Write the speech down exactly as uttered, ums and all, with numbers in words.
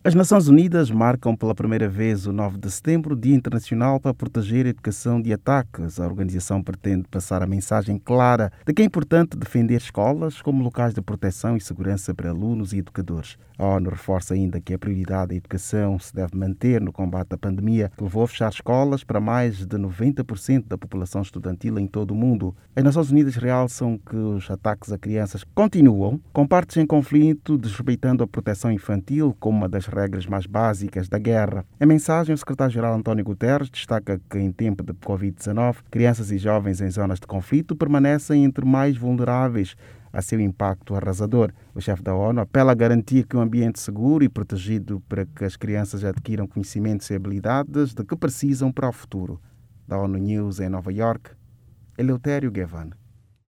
As Nações Unidas marcam pela primeira vez o nove de setembro, Dia Internacional para proteger a educação de ataques. A organização pretende passar a mensagem clara de que é importante defender escolas como locais de proteção e segurança para alunos e educadores. A ONU reforça ainda que a prioridade da educação se deve manter no combate à pandemia, que levou a fechar escolas para mais de noventa por cento da população estudantil em todo o mundo. As Nações Unidas realçam que os ataques a crianças continuam, com partes em conflito, desrespeitando a proteção infantil como uma das regras mais básicas da guerra. Em mensagem, o secretário-geral António Guterres destaca que, em tempo de covid dezenove, crianças e jovens em zonas de conflito permanecem entre mais vulneráveis a seu impacto arrasador. O chefe da ONU apela a garantir que um ambiente seguro e protegido para que as crianças adquiram conhecimentos e habilidades de que precisam para o futuro. Da ONU News em Nova York, Eleutério Gavan.